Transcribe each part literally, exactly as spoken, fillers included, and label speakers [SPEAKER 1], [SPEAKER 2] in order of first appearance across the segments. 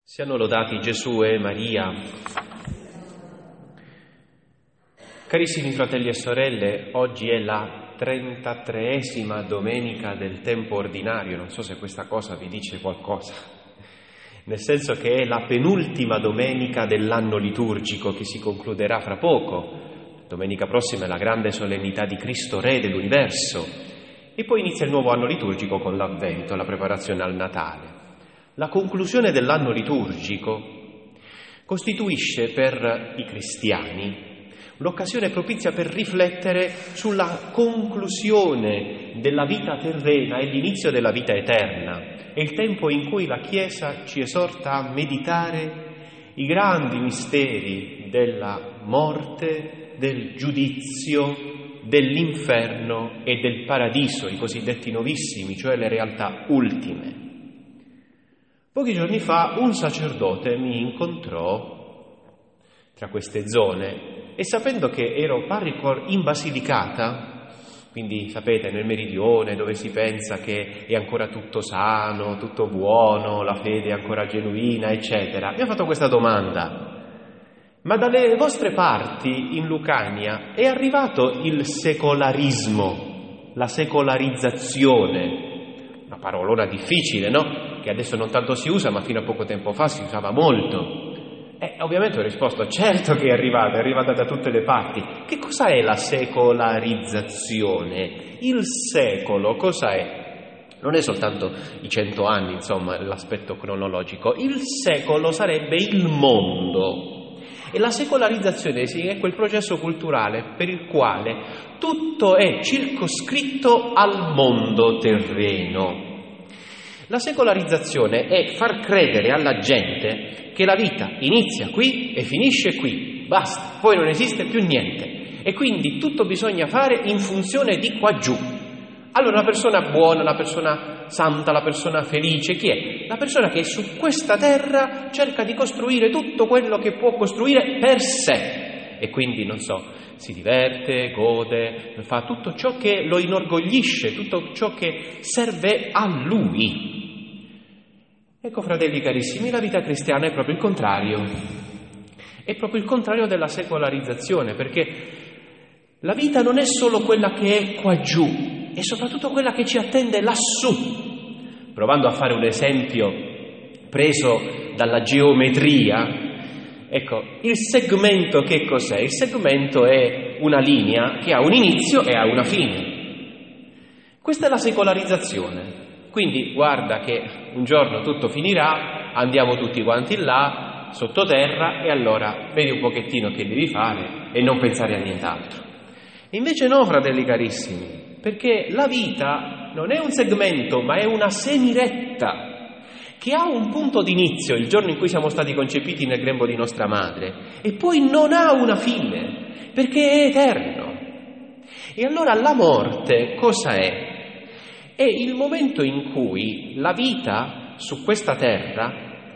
[SPEAKER 1] Siano lodati Gesù e Maria. Carissimi fratelli e sorelle, oggi è la trentatreesima domenica del tempo ordinario. Non so se questa cosa vi dice qualcosa, nel senso che è la penultima domenica dell'anno liturgico che si concluderà fra poco. Domenica prossima è la grande solennità di Cristo Re dell'universo e poi inizia il nuovo anno liturgico con l'Avvento, la preparazione al Natale. La conclusione dell'anno liturgico costituisce per i cristiani l'occasione propizia per riflettere sulla conclusione della vita terrena e l'inizio della vita eterna. È il tempo in cui la Chiesa ci esorta a meditare i grandi misteri della morte, del giudizio, dell'inferno e del paradiso, i cosiddetti novissimi, cioè le realtà ultime. Pochi giorni fa un sacerdote mi incontrò tra queste zone e sapendo che ero parroco in Basilicata, quindi sapete nel meridione dove si pensa che è ancora tutto sano, tutto buono, la fede è ancora genuina, eccetera, mi ha fatto questa domanda: ma dalle vostre parti in Lucania è arrivato il secolarismo, la secolarizzazione? Una parolona difficile, no? Che adesso non tanto si usa, ma fino a poco tempo fa si usava molto. E ovviamente ho risposto: certo che è arrivata, è arrivata da tutte le parti. Che cosa è la secolarizzazione? Il secolo cosa è? Non è soltanto i cento anni, insomma, l'aspetto cronologico. Il secolo sarebbe il mondo. E la secolarizzazione è quel processo culturale per il quale tutto è circoscritto al mondo terreno. La secolarizzazione è far credere alla gente che la vita inizia qui e finisce qui, basta, poi non esiste più niente e quindi tutto bisogna fare in funzione di qua giù. Allora la persona buona, la persona santa, la persona felice, chi è? La persona che su questa terra cerca di costruire tutto quello che può costruire per sé e quindi, non so, si diverte, gode, fa tutto ciò che lo inorgoglisce, tutto ciò che serve a lui. Ecco, fratelli carissimi, la vita cristiana è proprio il contrario. È proprio il contrario della secolarizzazione, perché la vita non è solo quella che è qua giù, è soprattutto quella che ci attende lassù. Provando a fare un esempio preso dalla geometria, ecco, il segmento che cos'è? Il segmento è una linea che ha un inizio e ha una fine. Questa è la secolarizzazione. Quindi guarda che un giorno tutto finirà, andiamo tutti quanti là, sottoterra, e allora vedi un pochettino che devi fare e non pensare a nient'altro. Invece no, fratelli carissimi, perché la vita non è un segmento, ma è una semiretta che ha un punto d'inizio, il giorno in cui siamo stati concepiti nel grembo di nostra madre, e poi non ha una fine, perché è eterno. E allora la morte cosa è? È il momento in cui la vita su questa terra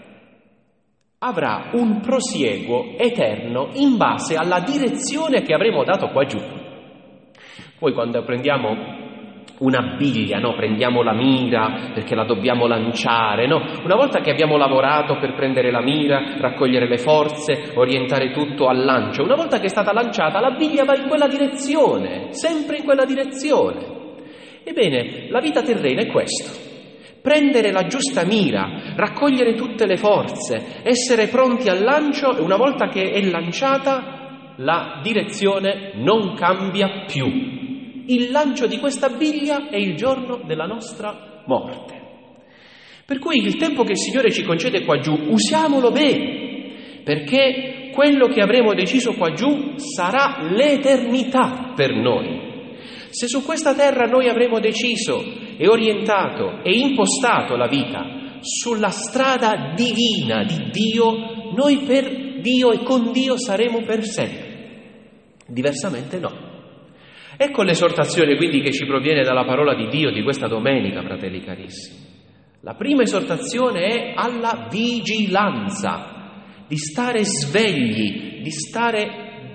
[SPEAKER 1] avrà un prosieguo eterno in base alla direzione che avremo dato qua giù. Poi quando prendiamo una biglia, no? Prendiamo la mira perché la dobbiamo lanciare, no? Una volta che abbiamo lavorato per prendere la mira, raccogliere le forze, orientare tutto al lancio, una volta che è stata lanciata la biglia va in quella direzione, sempre in quella direzione. Ebbene, la vita terrena è questo: prendere la giusta mira, raccogliere tutte le forze, essere pronti al lancio, e una volta che è lanciata la direzione non cambia più. Il lancio di questa biglia è il giorno della nostra morte. Per cui il tempo che il Signore ci concede qua giù, usiamolo bene, perché quello che avremo deciso qua giù sarà l'eternità per noi. Se su questa terra noi avremo deciso e orientato e impostato la vita sulla strada divina di Dio, noi per Dio e con Dio saremo per sempre. Diversamente no. Ecco l'esortazione quindi che ci proviene dalla parola di Dio di questa domenica, fratelli carissimi. La prima esortazione è alla vigilanza, di stare svegli, di stare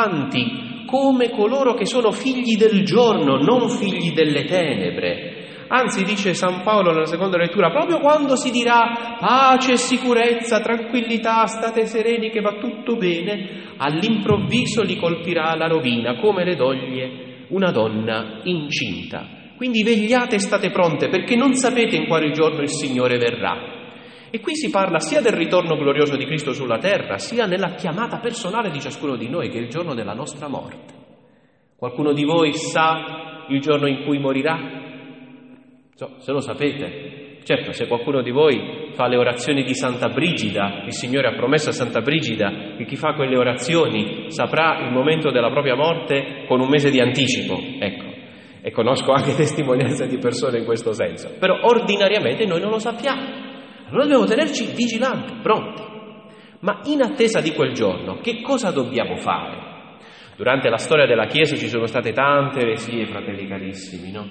[SPEAKER 1] vigilanti, come coloro che sono figli del giorno, non figli delle tenebre, Anzi, dice San Paolo nella seconda lettura, proprio quando si dirà pace, sicurezza, tranquillità, state sereni che va tutto bene, all'improvviso li colpirà la rovina, come le doglie una donna incinta. Quindi vegliate e state pronte, perché non sapete in quale giorno il Signore verrà. E qui si parla sia del ritorno glorioso di Cristo sulla terra, sia nella chiamata personale di ciascuno di noi, che è il giorno della nostra morte. Qualcuno di voi sa il giorno in cui morirà? So, se lo sapete. Certo, se qualcuno di voi fa le orazioni di Santa Brigida, il Signore ha promesso a Santa Brigida che chi fa quelle orazioni saprà il momento della propria morte con un mese di anticipo, ecco. E conosco anche testimonianze di persone in questo senso. Però ordinariamente noi non lo sappiamo. Allora dobbiamo tenerci vigilanti, pronti. Ma in attesa di quel giorno, che cosa dobbiamo fare? Durante la storia della Chiesa ci sono state tante eresie, fratelli carissimi, no?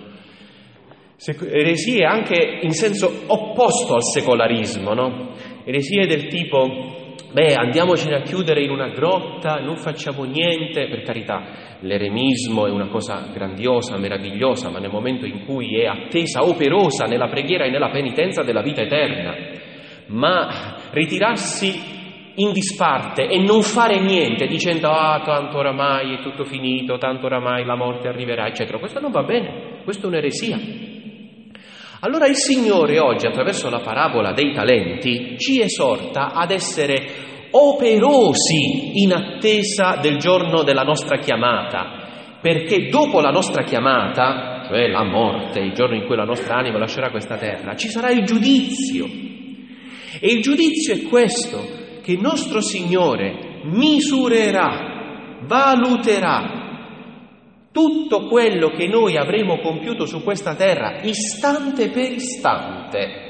[SPEAKER 1] Eresie anche in senso opposto al secolarismo, no? Eresie del tipo, beh, andiamocene a chiudere in una grotta, non facciamo niente. Per carità, l'eremismo è una cosa grandiosa, meravigliosa, ma nel momento in cui è attesa, operosa nella preghiera e nella penitenza della vita eterna. Ma ritirarsi in disparte e non fare niente dicendo ah tanto oramai è tutto finito, tanto oramai la morte arriverà, eccetera, questo non va bene, questo è un'eresia. Allora il Signore oggi, attraverso la parabola dei talenti, ci esorta ad essere operosi in attesa del giorno della nostra chiamata, perché dopo la nostra chiamata, cioè la morte, il giorno in cui la nostra anima lascerà questa terra, ci sarà il giudizio. E il giudizio è questo, che il nostro Signore misurerà, valuterà tutto quello che noi avremo compiuto su questa terra, istante per istante.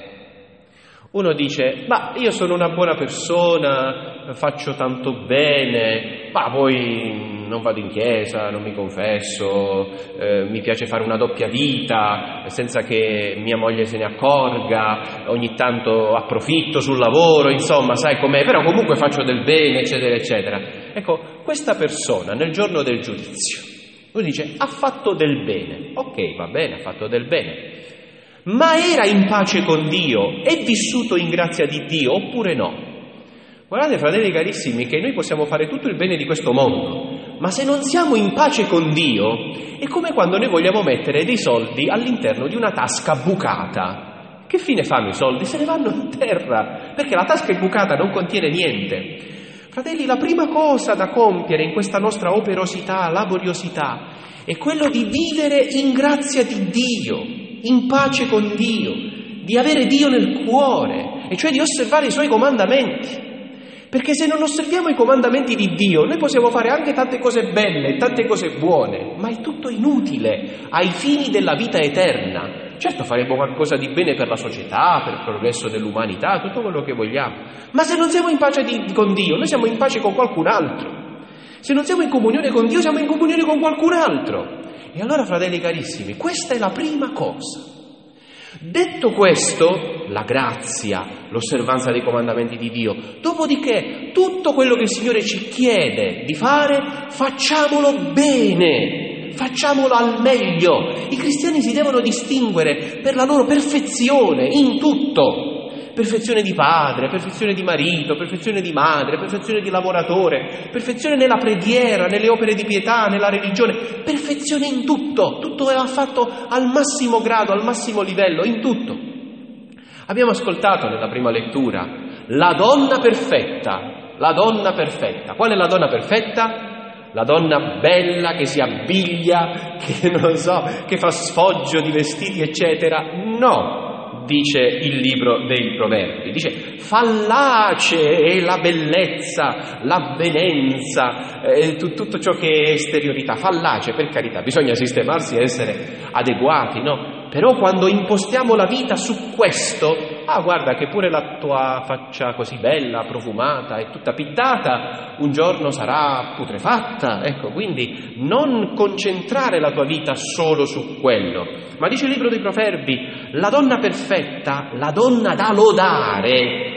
[SPEAKER 1] Uno dice, ma io sono una buona persona, faccio tanto bene, ma poi non vado in chiesa, non mi confesso, eh, mi piace fare una doppia vita senza che mia moglie se ne accorga, ogni tanto approfitto sul lavoro, insomma, sai com'è, però comunque faccio del bene, eccetera, eccetera. Ecco, questa persona nel giorno del giudizio, lui dice, ha fatto del bene, ok, va bene, ha fatto del bene, ma era in pace con Dio, è vissuto in grazia di Dio oppure no? Guardate, fratelli carissimi, che noi possiamo fare tutto il bene di questo mondo, ma se non siamo in pace con Dio, è come quando noi vogliamo mettere dei soldi all'interno di una tasca bucata. Che fine fanno i soldi? Se ne vanno a terra, perché la tasca è bucata, non contiene niente. Fratelli, la prima cosa da compiere in questa nostra operosità, laboriosità, è quello di vivere in grazia di Dio, in pace con Dio, di avere Dio nel cuore, e cioè di osservare i Suoi comandamenti. Perché se non osserviamo i comandamenti di Dio, noi possiamo fare anche tante cose belle, tante cose buone, ma è tutto inutile ai fini della vita eterna. Certo, faremo qualcosa di bene per la società, per il progresso dell'umanità, tutto quello che vogliamo. Ma se non siamo in pace di, con Dio, noi siamo in pace con qualcun altro. Se non siamo in comunione con Dio, siamo in comunione con qualcun altro. E allora, fratelli carissimi, questa è la prima cosa. Detto questo, la grazia, l'osservanza dei comandamenti di Dio, dopodiché tutto quello che il Signore ci chiede di fare, facciamolo bene, facciamolo al meglio. I cristiani si devono distinguere per la loro perfezione in tutto. Perfezione di padre, perfezione di marito, perfezione di madre, perfezione di lavoratore, perfezione nella preghiera, nelle opere di pietà, nella religione, perfezione in tutto, tutto va fatto al massimo grado, al massimo livello, in tutto. Abbiamo ascoltato nella prima lettura la donna perfetta, la donna perfetta. Qual è la donna perfetta? La donna bella che si abbiglia, che non so, che fa sfoggio di vestiti, eccetera. No. Dice il libro dei Proverbi, dice fallace è la bellezza, l'avvenenza, eh, t- tutto ciò che è esteriorità, fallace, per carità, bisogna sistemarsi e essere adeguati, no? Però quando impostiamo la vita su questo, ah guarda che pure la tua faccia così bella, profumata e tutta pittata, un giorno sarà putrefatta, ecco, quindi non concentrare la tua vita solo su quello. Ma dice il libro dei Proverbi, la donna perfetta, la donna da lodare,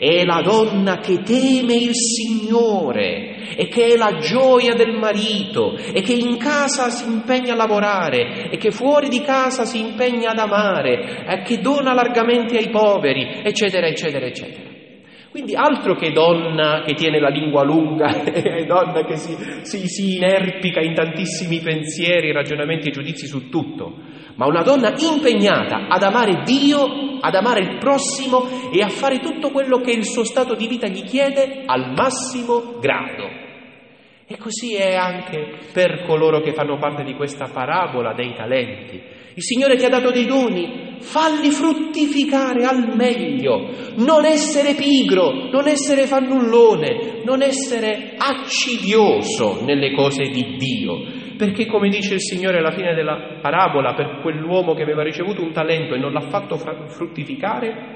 [SPEAKER 1] è la donna che teme il Signore e che è la gioia del marito e che in casa si impegna a lavorare e che fuori di casa si impegna ad amare e che dona largamente ai poveri, eccetera, eccetera, eccetera. Quindi altro che donna che tiene la lingua lunga, è donna che si, si, si inerpica in tantissimi pensieri, ragionamenti e giudizi su tutto, ma una donna impegnata ad amare Dio, ad amare il prossimo e a fare tutto quello che il suo stato di vita gli chiede al massimo grado. E così è anche per coloro che fanno parte di questa parabola dei talenti. Il Signore ti ha dato dei doni, falli fruttificare al meglio, non essere pigro, non essere fannullone, non essere accidioso nelle cose di Dio, perché come dice il Signore alla fine della parabola per quell'uomo che aveva ricevuto un talento e non l'ha fatto fruttificare,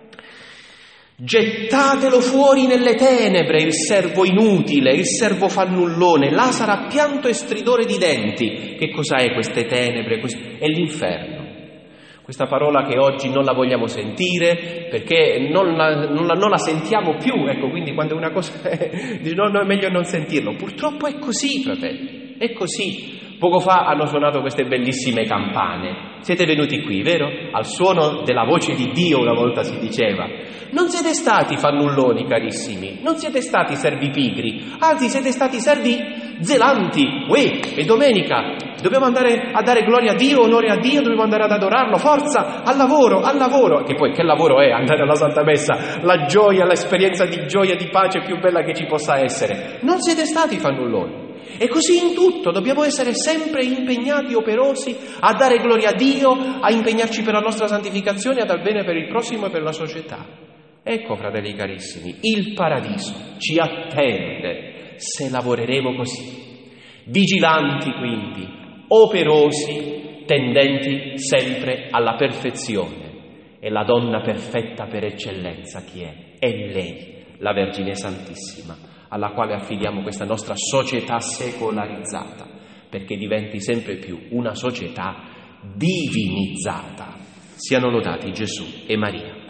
[SPEAKER 1] gettatelo fuori nelle tenebre il servo inutile, il servo fannullone, là sarà pianto e stridore di denti. Che cosa è queste tenebre? È l'inferno. Questa parola che oggi non la vogliamo sentire perché non la, non la, non la sentiamo più, ecco, quindi quando una cosa è, no, no, è meglio non sentirlo. Purtroppo è così, fratelli, è così. Poco fa hanno suonato queste bellissime campane. Siete venuti qui, vero? Al suono della voce di Dio una volta si diceva. Non siete stati fannulloni, carissimi, non siete stati servi pigri, anzi siete stati servi zelanti. Uè, è domenica, dobbiamo andare a dare gloria a Dio, onore a Dio, dobbiamo andare ad adorarlo, forza, al lavoro, al lavoro. Che poi che lavoro è andare alla Santa Messa? La gioia, l'esperienza di gioia, di pace più bella che ci possa essere. Non siete stati fannulloni. E così in tutto dobbiamo essere sempre impegnati, operosi, a dare gloria a Dio, a impegnarci per la nostra santificazione, a dar bene per il prossimo e per la società. Ecco, fratelli carissimi, il paradiso ci attende se lavoreremo così, vigilanti quindi, operosi, tendenti sempre alla perfezione. E la donna perfetta per eccellenza chi è? È lei, la Vergine Santissima, alla quale affidiamo questa nostra società secolarizzata, perché diventi sempre più una società divinizzata. Siano lodati Gesù e Maria.